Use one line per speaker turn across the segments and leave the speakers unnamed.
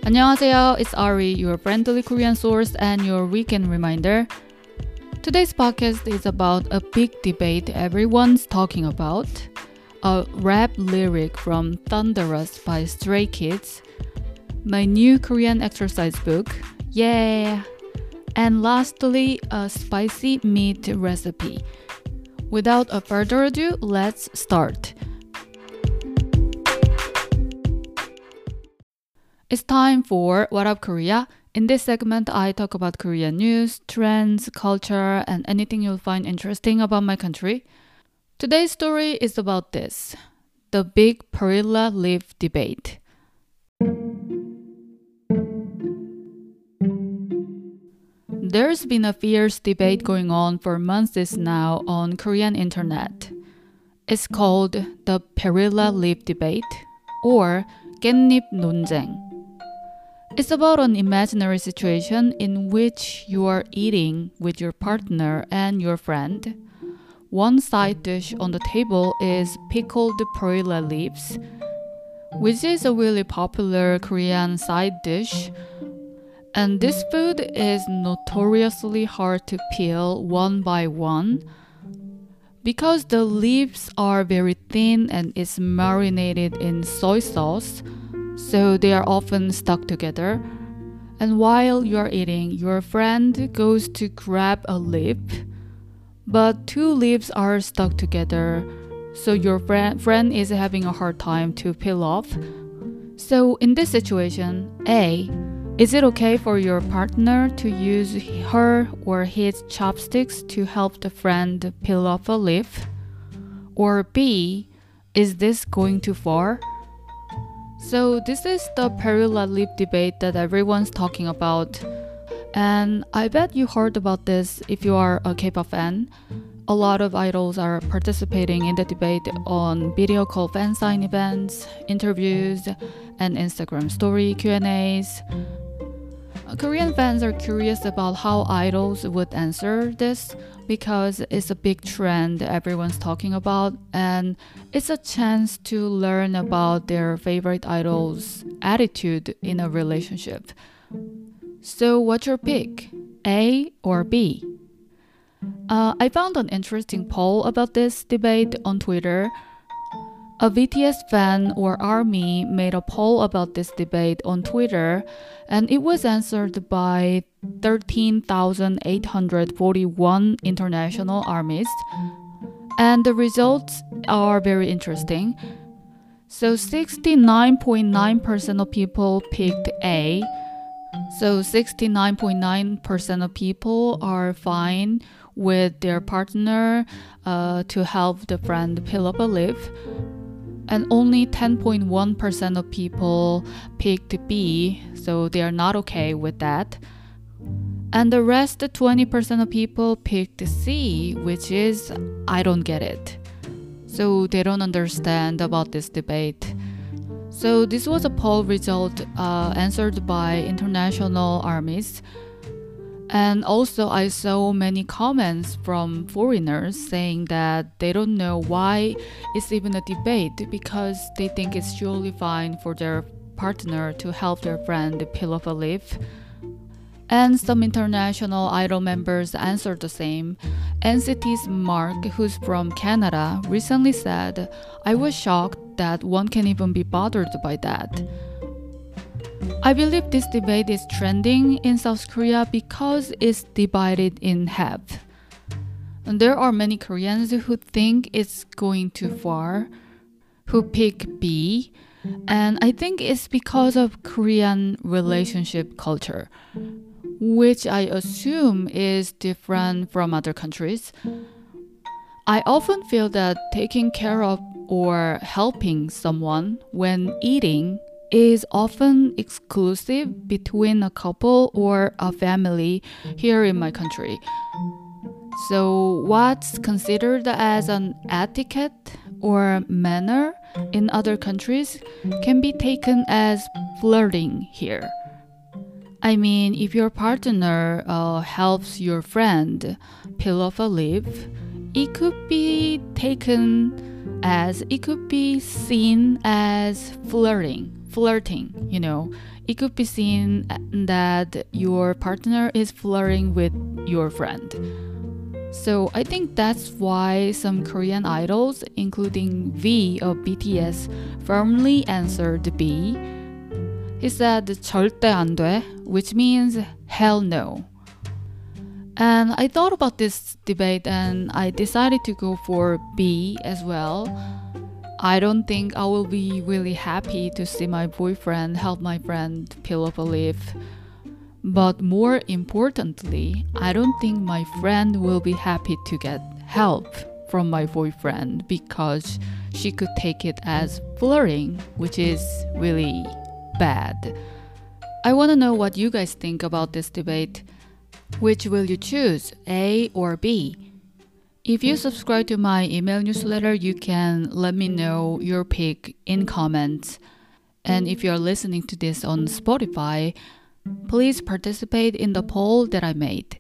안녕하세요, it's Ari, your friendly Korean source and your weekend reminder. Today's podcast is about a big debate everyone's talking about, a rap lyric from Thunderous by Stray Kids, my new Korean exercise book, yeah, and lastly, a spicy meat recipe. Without a further ado, let's start. It's time for What Up Korea. In this segment, I talk about Korean news, trends, culture, and anything you'll find interesting about my country. Today's story is about this, the big perilla leaf debate. There's been a fierce debate going on for months now on Korean internet. It's called the perilla leaf debate, or 깻잎 논쟁. It's about an imaginary situation in which you are eating with your partner and your friend. One side dish on the table is pickled perilla leaves, which is a really popular Korean side dish. And this food is notoriously hard to peel one by one because the leaves are very thin and it's marinated in soy sauce. So they are often stuck together. And while you are eating, your friend goes to grab a leaf, but two leaves are stuck together. So your friend is having a hard time to peel off. So in this situation, A, is it okay for your partner to use her or his chopsticks to help the friend peel off a leaf? Or B, is this going too far? So this is the perilla leaf debate that everyone's talking about. And I bet you heard about this if you are a K-pop fan. A lot of idols are participating in the debate on video call fan sign events, interviews, and Instagram story Q&As. Korean fans are curious about how idols would answer this because it's a big trend everyone's talking about, and it's a chance to learn about their favorite idol's attitude in a relationship. So what's your pick? A or B? I found an interesting poll about this debate on Twitter. A BTS fan or ARMY made a poll about this debate on Twitter, and it was answered by 13,841 international ARMYs. And the results are very interesting. So 69.9% of people picked A. So 69.9% of people are fine with their partner to help the friend peel up a leaf. And only 10.1% of people picked B, so they are not okay with that. And the rest, 20% of people picked C, which is, I don't get it. So they don't understand about this debate. So this was a poll result answered by international ARMYs. And also I saw many comments from foreigners saying that they don't know why it's even a debate because they think it's surely fine for their partner to help their friend peel off a leaf. And some international idol members answered the same. NCT's Mark, who's from Canada, recently said, "I was shocked that one can even be bothered by that." I believe this debate is trending in South Korea because it's divided in half. And there are many Koreans who think it's going too far, who pick B, and I think it's because of Korean relationship culture, which I assume is different from other countries. I often feel that taking care of or helping someone when eating is often exclusive between a couple or a family here in my country. So what's considered as an etiquette or manner in other countries can be taken as flirting here. I mean, if your partner helps your friend peel off a leaf, it could be seen as flirting flirting, you know. It could be seen that your partner is flirting with your friend. So I think that's why some Korean idols, including V of BTS, firmly answered B. He said 절대 안 돼, which means hell no. And I thought about this debate and I decided to go for B as well. I don't think I will be really happy to see my boyfriend help my friend peel off a leaf. But more importantly, I don't think my friend will be happy to get help from my boyfriend because she could take it as flirting, which is really bad. I want to know what you guys think about this debate. Which will you choose, A or B? If you subscribe to my email newsletter, you can let me know your pick in comments. And if you're listening to this on Spotify, please participate in the poll that I made.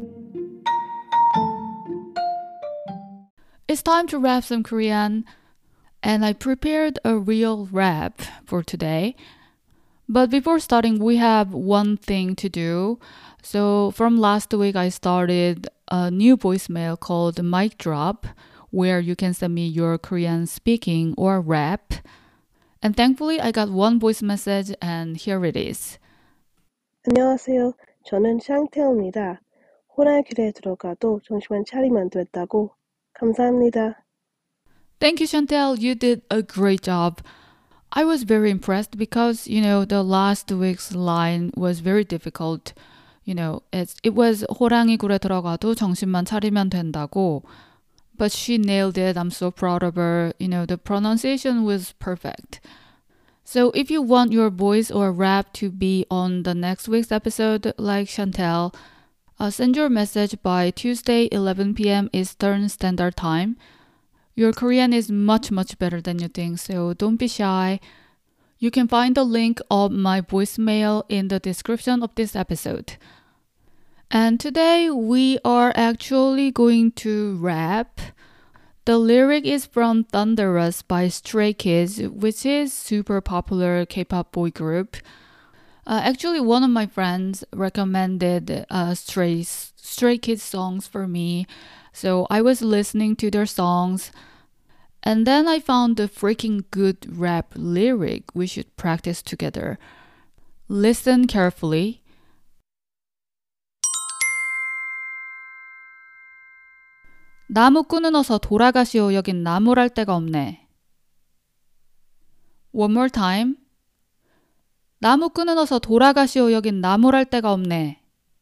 It's time to rap some Korean, and I prepared a real rap for today. But before starting, we have one thing to do. So from last week, I started a new voicemail called Mic Drop, where you can send me your Korean speaking or rap. And thankfully, I got one voice message, and here it is.
안녕하세요. 저는 샹태입니다. 호랑이길에 들어가도 정신만 차리면 됐다고. 감사합니다.
Thank you, Chantel. You did a great job. I was very impressed because, the last week's line was very difficult. It was 호랑이 굴에 들어가도 정신만 차리면 된다고. But she nailed it. I'm so proud of her. The pronunciation was perfect. So if you want your voice or rap to be on the next week's episode, like Chantel, send your message by Tuesday, 11 p.m. Eastern Standard Time. Your Korean is much, much better than you think, so don't be shy. You can find the link of my voicemail in the description of this episode. And today we are actually going to rap. The lyric is from Thunderous by Stray Kids, which is super popular K-pop boy group. Actually, one of my friends recommended Stray Kids songs for me, so I was listening to their songs. And then I found a freaking good rap lyric we should practice together. Listen carefully. 나무 끊어서 돌아가시오. 여긴 나무랄 데가 없네. One more time. 나무 끊어서 돌아가시오. 여긴 나무랄 데가 없네.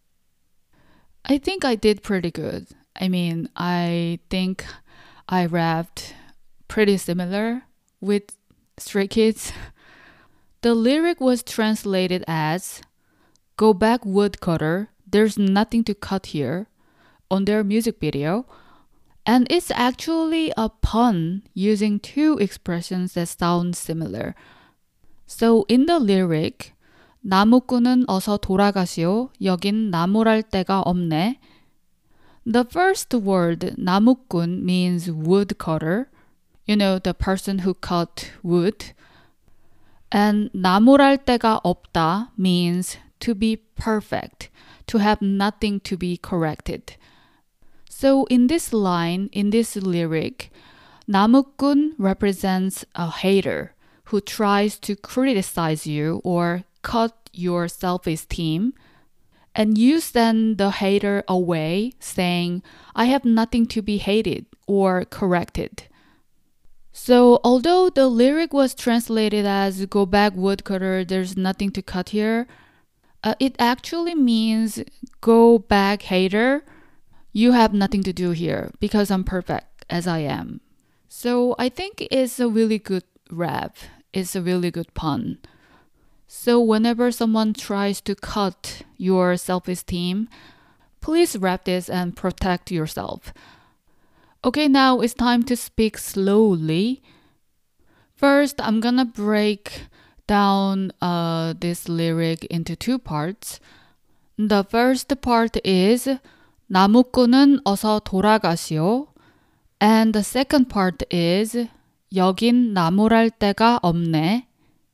I think I did pretty good. I think I rapped pretty similar with Stray Kids. The lyric was translated as "Go back woodcutter, there's nothing to cut here" on their music video. And it's actually a pun using two expressions that sound similar. So in the lyric, 나무꾼은 어서 돌아가시오. 여긴 나무랄 데가 없네. The first word, 나무꾼, means woodcutter. The person who cut wood. And 나무랄 데가 없다 means to be perfect, to have nothing to be corrected. So in this line, in this lyric, 나무꾼 represents a hater who tries to criticize you or cut your self-esteem. And you send the hater away saying, I have nothing to be hated or corrected. So although the lyric was translated as "Go back woodcutter, there's nothing to cut here," it actually means "Go back hater, you have nothing to do here because I'm perfect as I am." So I think it's a really good rap. It's a really good pun. So whenever someone tries to cut your self-esteem, please rap this and protect yourself. Okay, now it's time to speak slowly. First, I'm gonna break down this lyric into two parts. The first part is 나무꾼은 어서 돌아가시오. And the second part is 여긴 나무랄 데가 없네.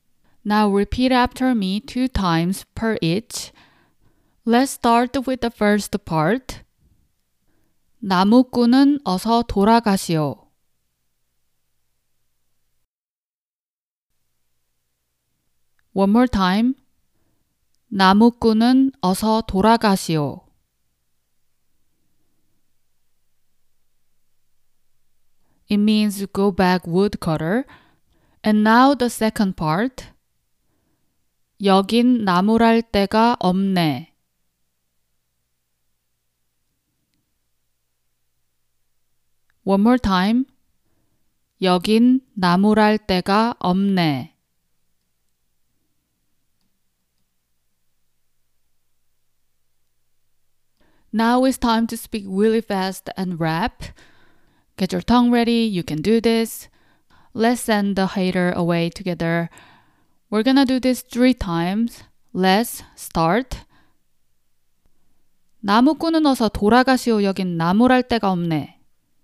Now repeat after me 2 times per each. Let's start with the first part. 나무꾼은 어서 돌아가시오. One more time. 나무꾼은 어서 돌아가시오. It means go back woodcutter. And now the second part. 여긴 나무랄 데가 없네. One more time. 여긴 나무랄 데가 없네. Now it's time to speak really fast and rap. Get your tongue ready. You can do this. Let's send the hater away together. We're gonna do this 3 times. Let's start. 나무꾼은 어서 돌아가시오. 여긴 나무랄 데가 없네.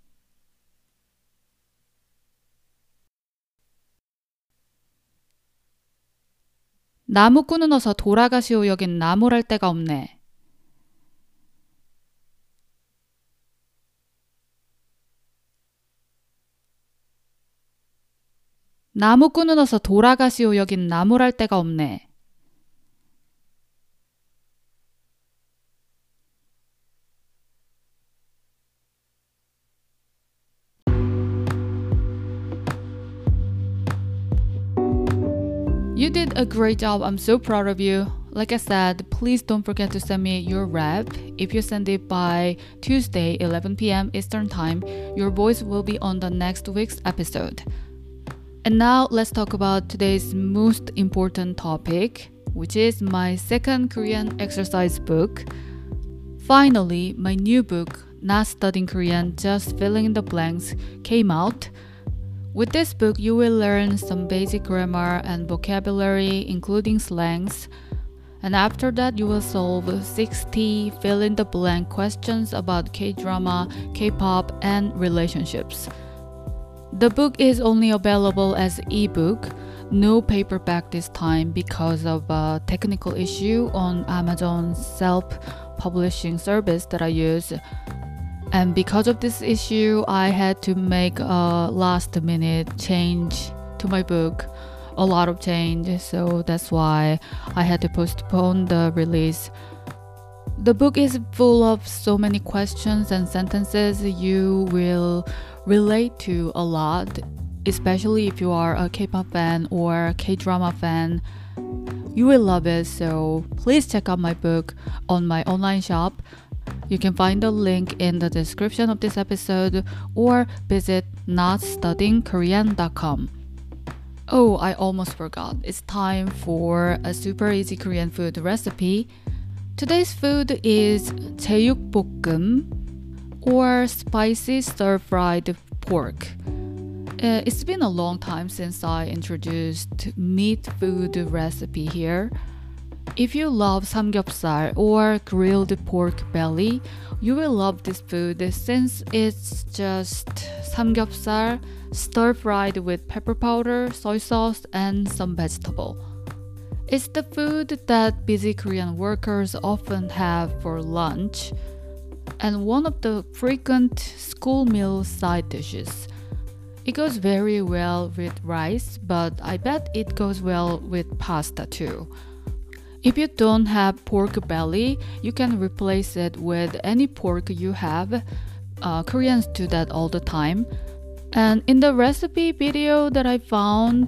나무꾼은 어서 돌아가시오. 여긴 나무랄 데가 없네. 나무꾼은 어서 돌아가시오. 여긴 나무랄 데가 없네. You did a great job. I'm so proud of you. Like I said, please don't forget to send me your rap. If you send it by Tuesday, 11 p.m. Eastern Time, your voice will be on the next week's episode. And now let's talk about today's most important topic, which is my second Korean exercise book. Finally, my new book, Not Studying Korean, Just Filling in the Blanks, came out. With this book, you will learn some basic grammar and vocabulary, including slangs. And after that, you will solve 60 fill-in-the-blank questions about K-drama, K-pop, and relationships. The book is only available as ebook, no paperback this time because of a technical issue on Amazon's self-publishing service that I use. And because of this issue, I had to make a last-minute change to my book, a lot of change, so that's why I had to postpone the release. The book is full of so many questions and sentences you will relate to a lot, especially if you are a K-pop fan or K-drama fan. You will love it, so please check out my book on my online shop. You can find the link in the description of this episode or visit notstudyingkorean.com. Oh, I almost forgot. It's time for a super easy Korean food recipe. Today's food is 제육볶음 or spicy stir-fried pork. It's been a long time since I introduced meat food recipe here. If you love samgyeopsal or grilled pork belly, you will love this food since it's just samgyeopsal stir-fried with pepper powder, soy sauce, and some vegetable. It's the food that busy Korean workers often have for lunch and one of the frequent school meal side dishes. It goes very well with rice, but I bet it goes well with pasta too. If you don't have pork belly, you can replace it with any pork you have. Koreans do that all the time. And in the recipe video that I found,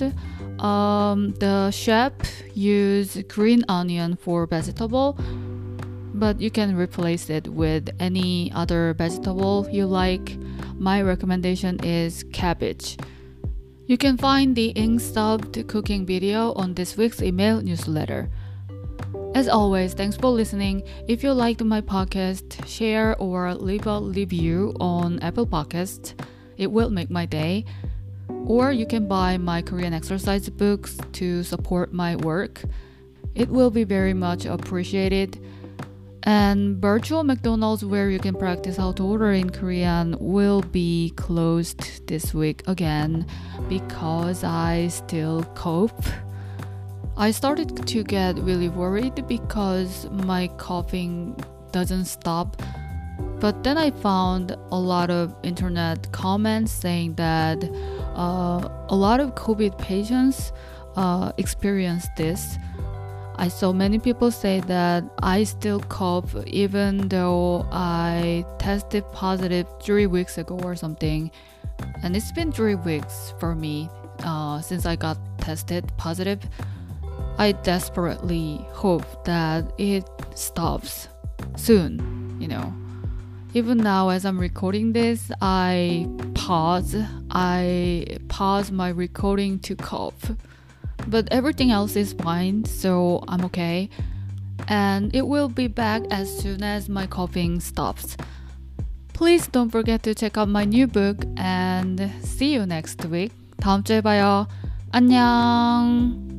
the chef used green onion for vegetable, but you can replace it with any other vegetable you like. My recommendation is cabbage. You can find the ink-stuffed cooking video on this week's email newsletter. As always, thanks for listening. If you liked my podcast, share or leave a review on Apple Podcasts. It will make my day. Or you can buy my Korean exercise books to support my work. It will be very much appreciated. And virtual McDonald's where you can practice how to order in Korean will be closed this week again because I still cope. I started to get really worried because my coughing doesn't stop. But then I found a lot of internet comments saying that a lot of COVID patients experience this. I saw many people say that I still cough even though I tested positive 3 weeks ago or something. And it's been 3 weeks for me since I got tested positive. I desperately hope that it stops soon, Even now as I'm recording this, I pause my recording to cough. But everything else is fine, so I'm okay. And it will be back as soon as my coughing stops. Please don't forget to check out my new book and see you next week. 다음 주에 봐요. 안녕.